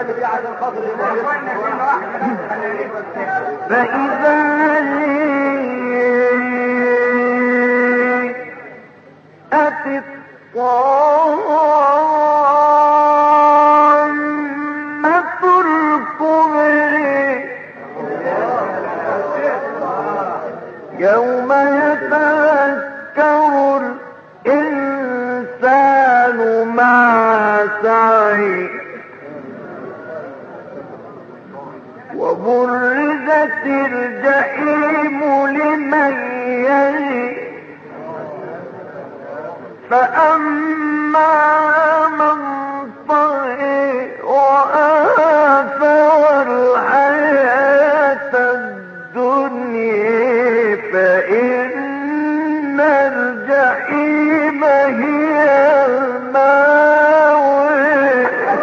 فإذا أتي الطامة الكبرى يوم يتذكر الإنسان ما سعي وبرزت الجحيم لمن يلي فأما من طغى وآثر الحياة الدنيا فإن الجحيم هي المأوى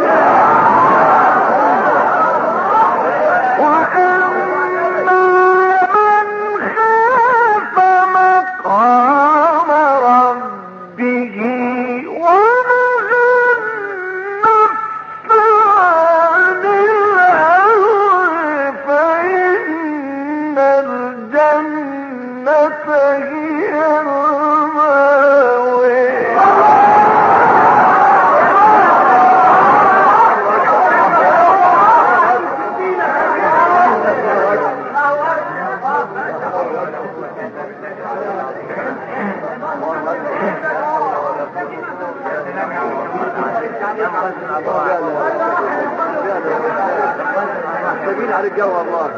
وأما من خاف مقام ربه ونهى النفس عن الهوى فإن الجنة هي المأوى على الجو والله.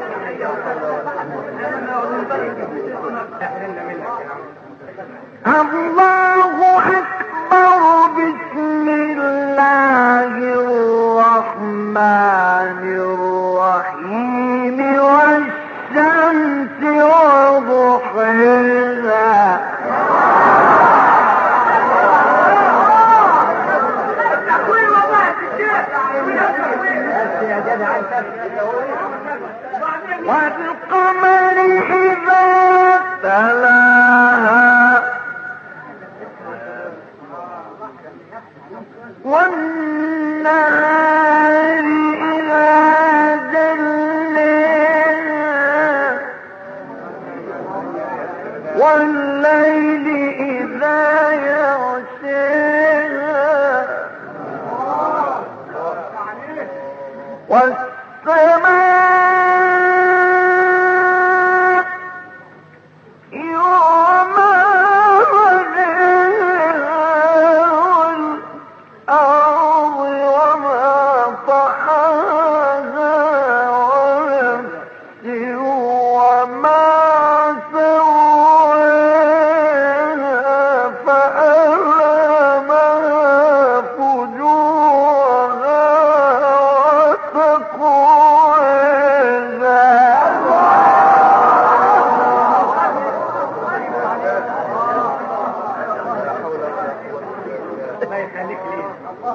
الله أكبر بسم الله الرحمن الرحيم والشمس وضحاها والقمر إذا تلاها والنهار إذا جلاها والليل إذا يغشاها والسماء وما بناها والأرض وما طحاها ونفس وما سواها فألهمها فجورها الله يخليك ليه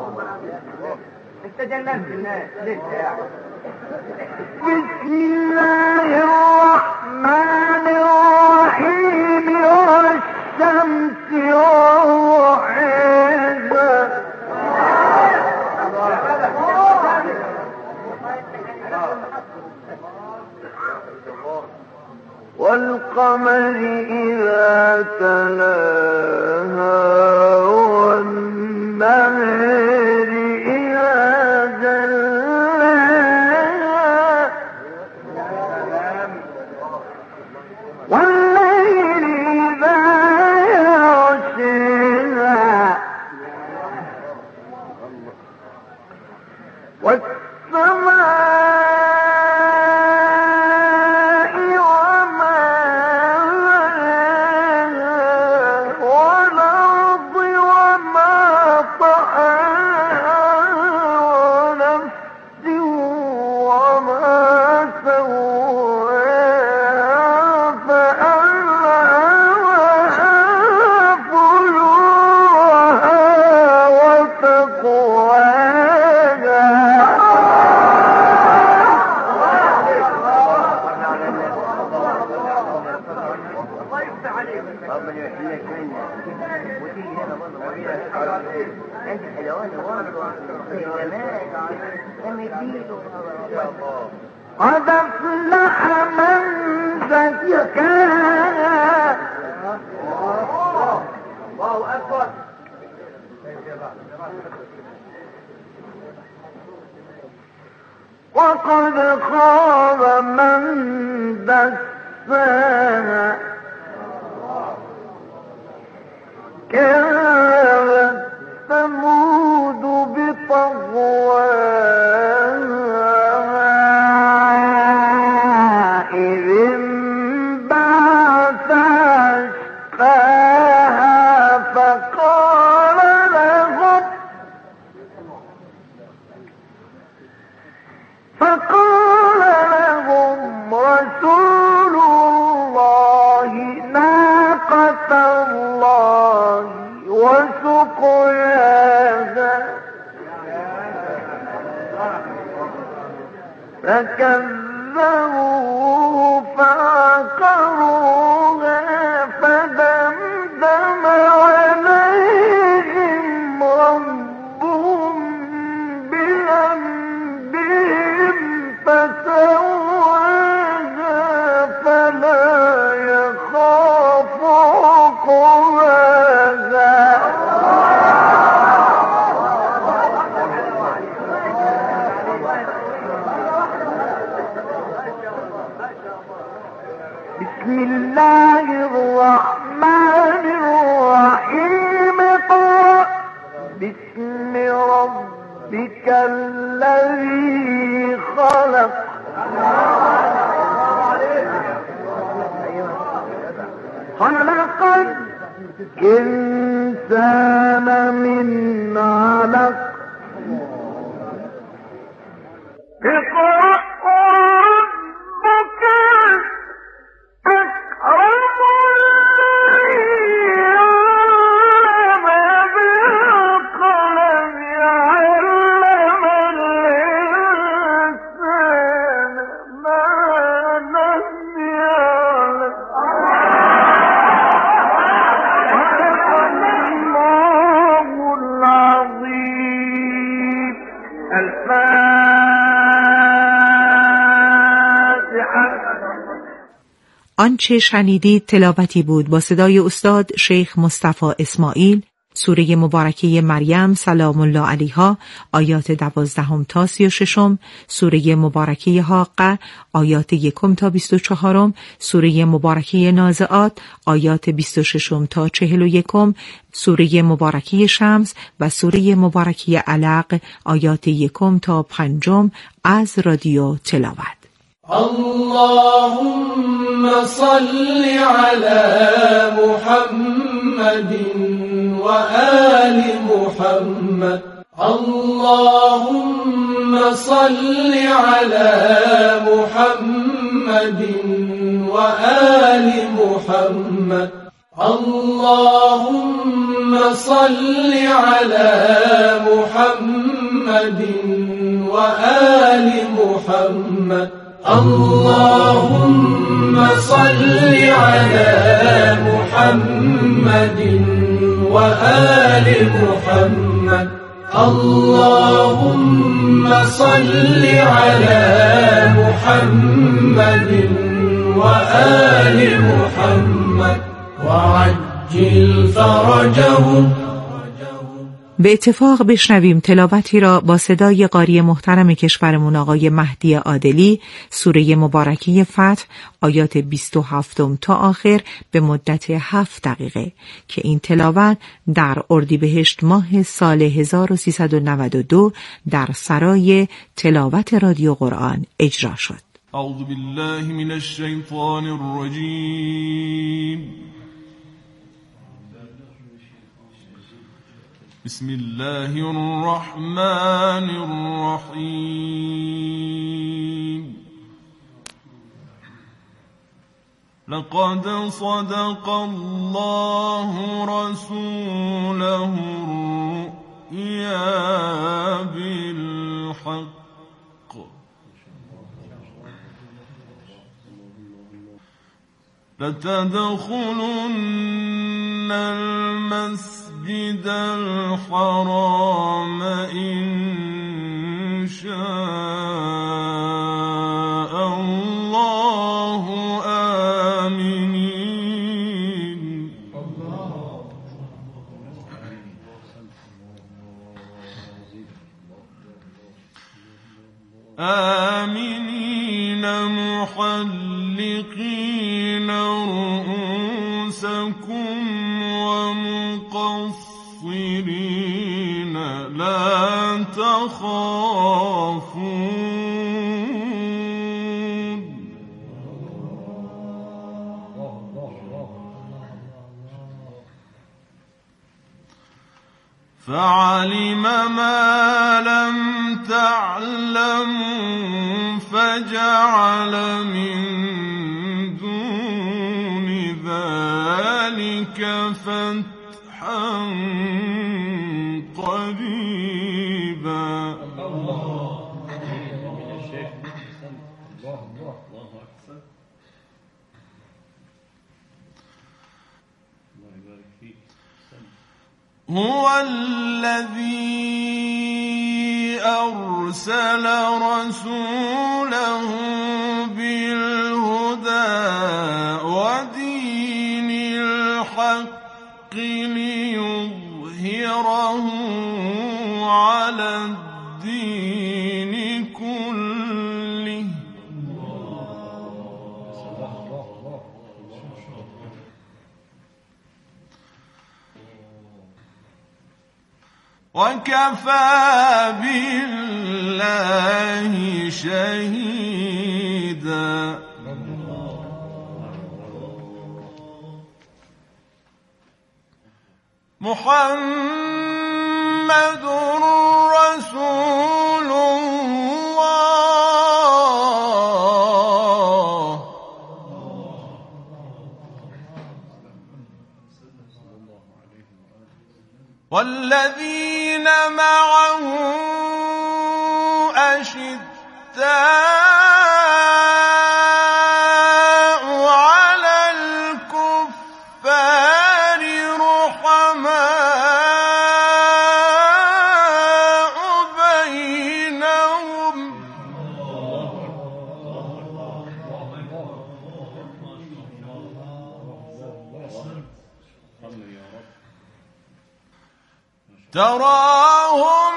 انت جننت الناس ليه يعني. بسم الله الرحمن الرحيم والشمس وضحاها والقمر إذا تلاها والنهار إذا جلاها والليل إذا يغشاها والسماء انت حلواني والله زي زمان لما يديله قد افلح من زكاها الله اكبر وقد خاب من دساها كذبت ثمود بطغواها إذ انبعث أشقاها فقال لهم رسول الله ناقة الله وسقياها فكذبوه فعقروها فدمدم عليهم ربهم بذنبهم فسواها فلا يخاف عقباها بسم الله الرحمن الرحيم اقرأ باسم ربك الذي خلق خلق الإنسان من علق اقرأ ربك أكرم الذي علم بالقلم علم الإنسان ما لم يعلم صدق الله العظيم. آنچه شنیدید تلاوتی بود با صدای استاد شیخ مصطفی اسماعیل، سوره مبارکه مریم سلام الله علیها آیات 12 تا 36، سوره مبارکه حاقه آیات 1 تا 24، سوره مبارکه نازعات آیات 26 تا 41، سوره مبارکه شمس و سوره مبارکه علق آیات 1 تا 5 از رادیو تلاوت. اللهم صل على محمد وآل محمد. اللهم صل على محمد وآل محمد. اللهم صل على محمد وآل محمد. اللهم صل على محمد وآل محمد. اللهم صل على محمد وآل محمد وعجل فرجهم. به اتفاق بشنویم تلاوتی را با صدای قاری محترم کشورمون آقای مهدی عادلی، سوره مبارکه فتح آیات 27 تا آخر به مدت 7 دقیقه که این تلاوت در اردیبهشت ماه سال 1392 در سرای تلاوت رادیو قرآن اجرا شد. اعوذ بالله من الشیطان الرجیم. بسم الله الرحمن الرحيم. لقد صدق الله رسوله الرؤيا بالحق لتدخلن المسجد الحرام إن شاء الله آمنين محلقين رؤوسكم ومقصرين لا تخافون فعلم ما لم تعلموا فجعل من دون ذلك فتحا قريبا هو الذي أرسل رسوله بالهدى ودين الحق ليظهره على الدين كله وكفى بالله شهيدا محمد رسول الله والذين معه أشداء على الكفار رحماء بينهم تراهم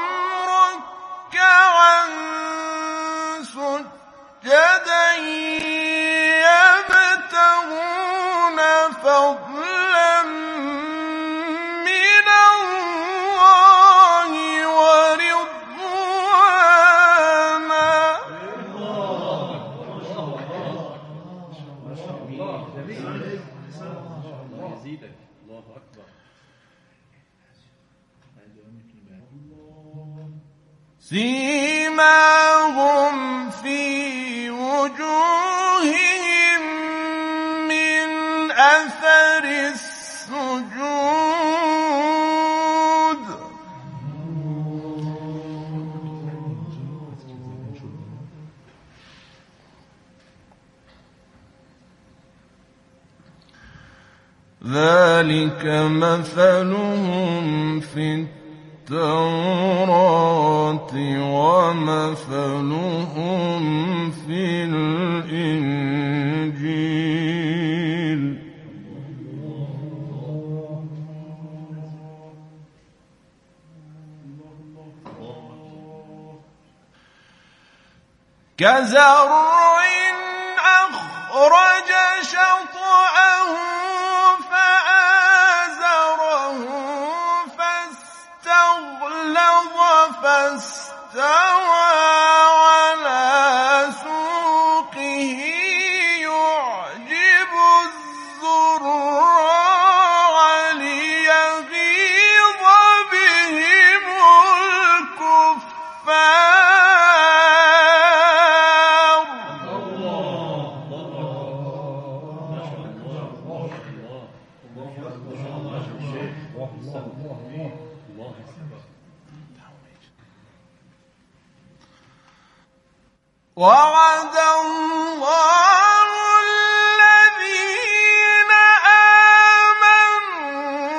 ركعا سجدا يبتغون فضلا من الله ورضوانا سيماهم في وجوههم من أثر السجود ذلك مثلهم في التوراة ومثلهم في الإنجيل كزرع أخرج شطأه فآزره فاستغلظ فاستوى على سوقه يعجب الزراع ليغيظ بهم الكفار وعد الله الذين آمنوا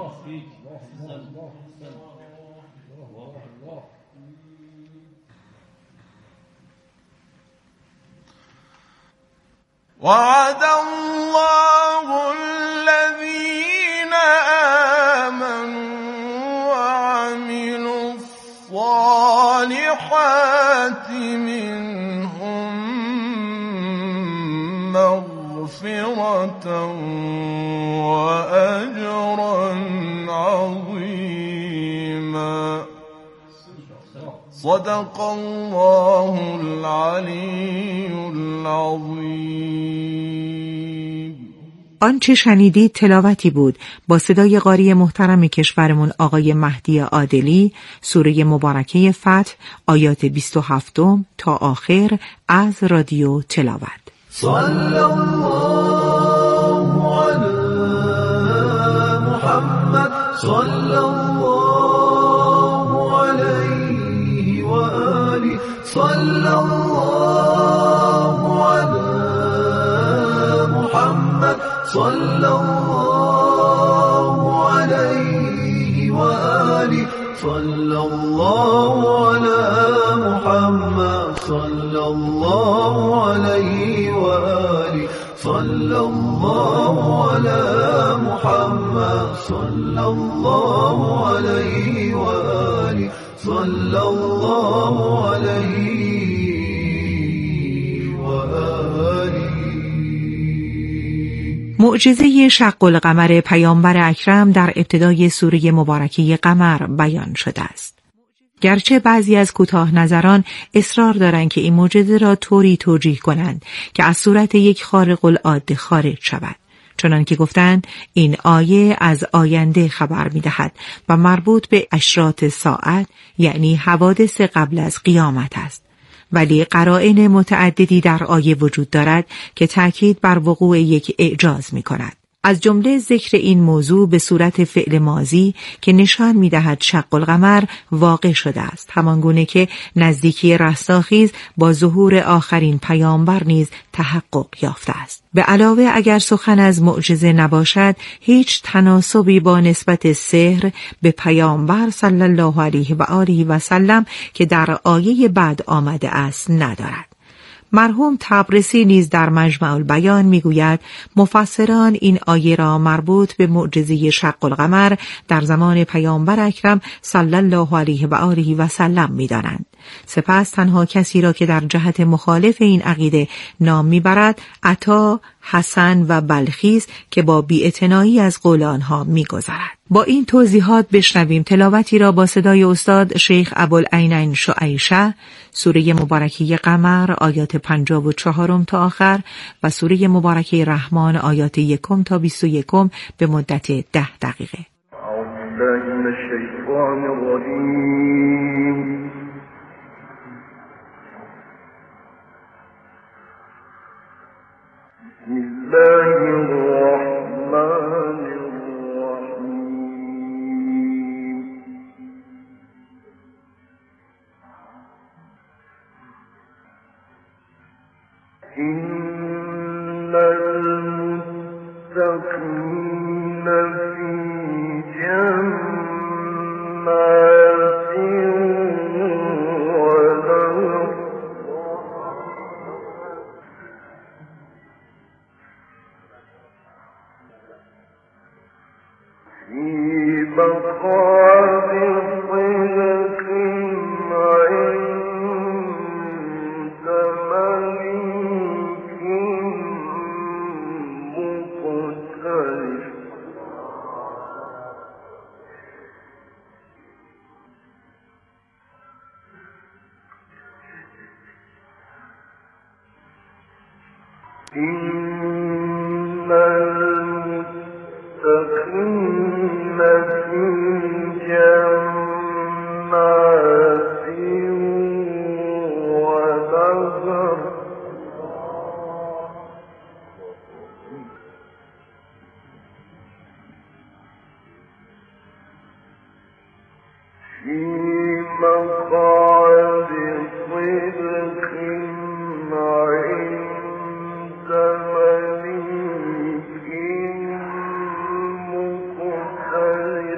وعد الله الذين آمنوا وعملوا الصالحات منهم مغفرة وأجرا عظيما. صدق الله العلی العظیم. آنچه شنیدید تلاوتی بود با صدای قاری محترم کشورمون آقای مهدی عادلی، سوره مبارکه فتح آیات 27 تا آخر از رادیو تلاوت. صلی الله علی محمد صلی الله علیه و آله صلی الله علی محمد صلی الله علیه و آله صلی الله علی محمد صلی الله علیه و آله صلی الله علی محمد صلی الله علیه و آله صلی الله علیه و آله. معجزه شق القمر پیامبر اکرم در ابتدای سوره مبارکه قمر بیان شده است. گرچه بعضی از کوتاه نظران اصرار دارند که این معجزه را طوری توجیه کنند که از صورت یک خارق العاده خارج شود، چنان که گفتند این آیه از آینده خبر می‌دهد و مربوط به اشراط ساعت، یعنی حوادث قبل از قیامت است. ولی قرائن متعددی در آیه وجود دارد که تأکید بر وقوع یک اعجاز می‌کند. از جمله ذکر این موضوع به صورت فعل ماضی که نشان می‌دهد شق القمر واقع شده است، همانگونه که نزدیکی رستاخیز با ظهور آخرین پیامبر نیز تحقق یافته است. به علاوه اگر سخن از معجزه نباشد، هیچ تناسبی با نسبت سحر به پیامبر صلی الله علیه و آله و سلم که در آیه بعد آمده است ندارد. مرحوم تبرسی نیز در مجمع البیان میگوید مفسران این آیه را مربوط به معجزه شق القمر در زمان پیامبر اکرم صلی الله علیه و آله و سلم می‌دانند. سپس تنها کسی را که در جهت مخالف این عقیده نام میبرد عطا، حسن و بلخی است که با بی‌اعتنایی از قول آنها میگذرد. با این توضیحات بشنویم تلاوتی را با صدای استاد شیخ ابوالعینین شعیشه، سوره مبارکه قمر آیات 54 تا آخر و سوره مبارکه رحمان آیات 1 تا 21 به مدت 10 دقیقه. اعوذ بالله من الشیطان الرجیم. بسم الله الرحمن الرحیم. إن المتقين في جنات ونهر في مقعد صدق عند مليك مقتدر. إن المتقين في جنات ونهر في مقعد صدق عند مليك مقتدر.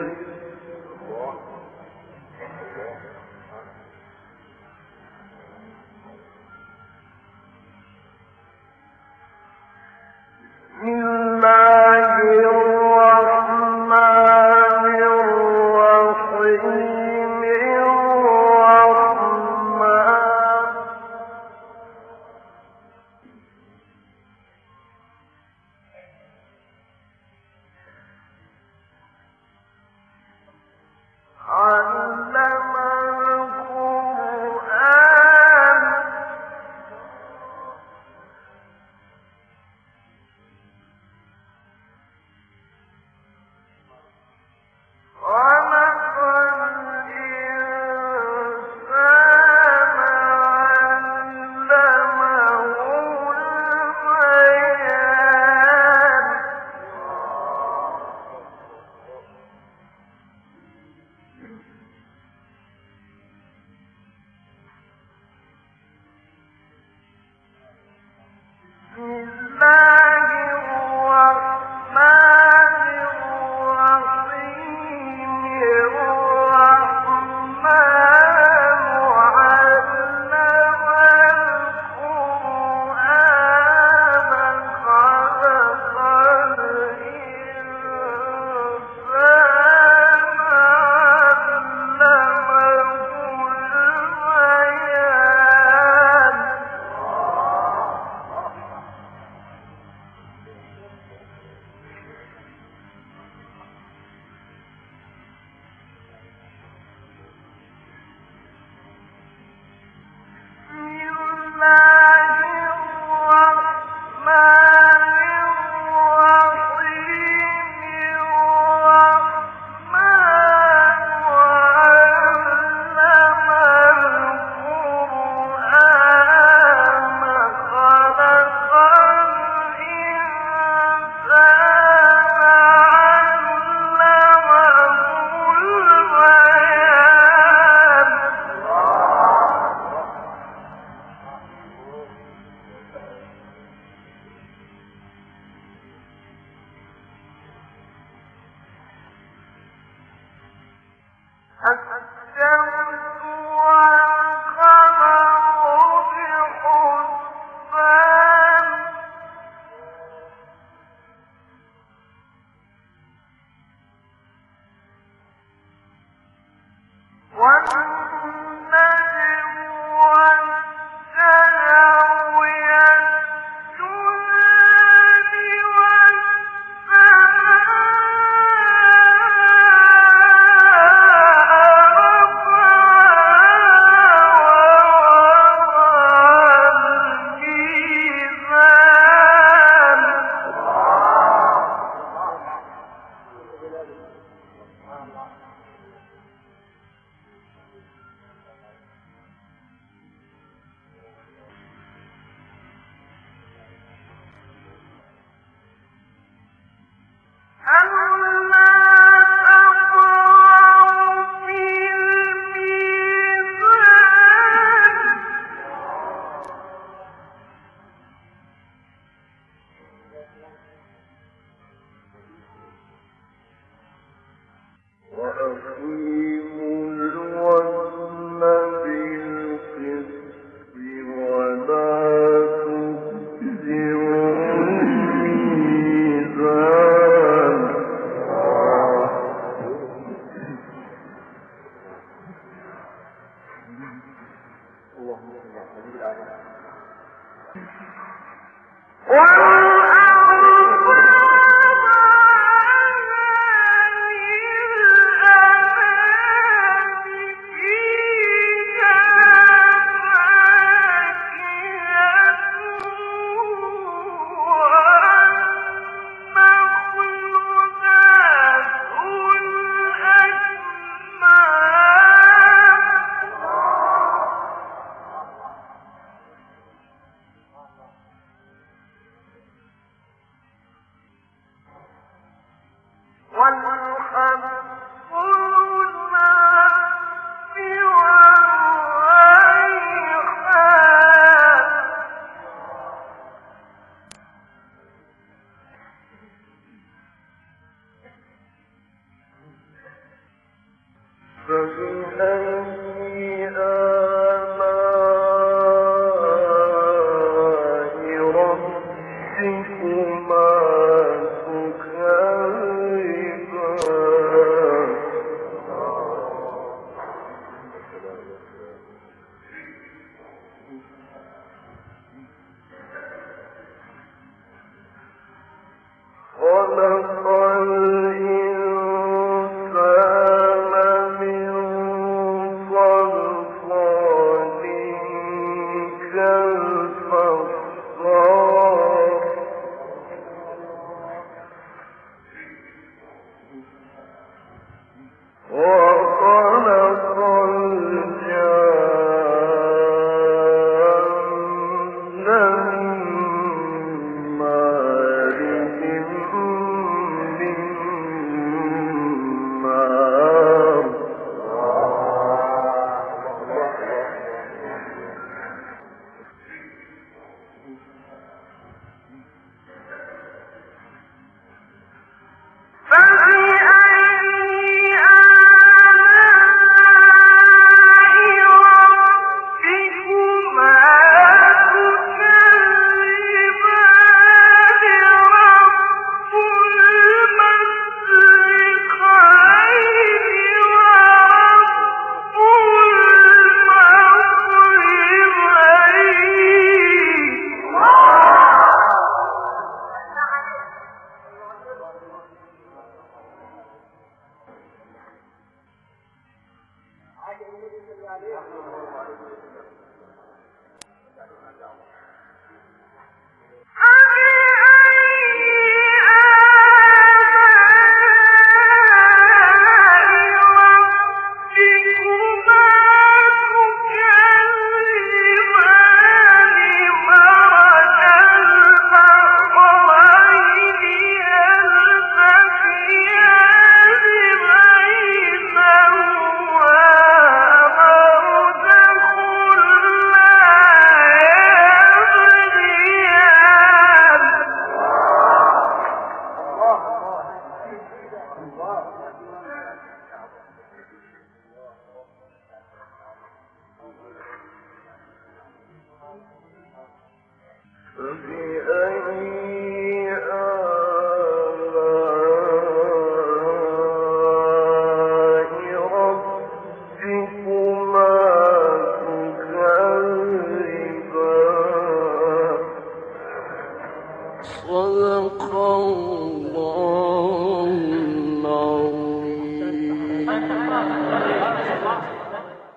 فبأي آلاء ربك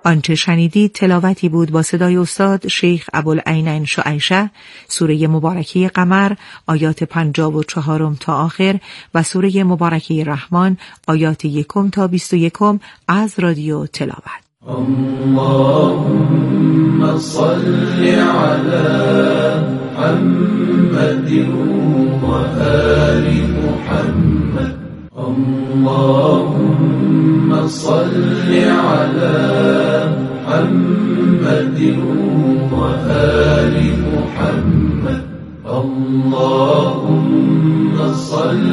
آنچه شنیدید تلاوتی بود با صدای استاد شیخ ابوالعینین شعیشه، سوره مبارکه قمر آیات 54 تا آخر و سوره مبارکه رحمان آیات 1 تا 21 از رادیو تلاوت. اللهم صل على محمد و آل محمد. اللهم صل على محمد و آل محمد. اللهم صل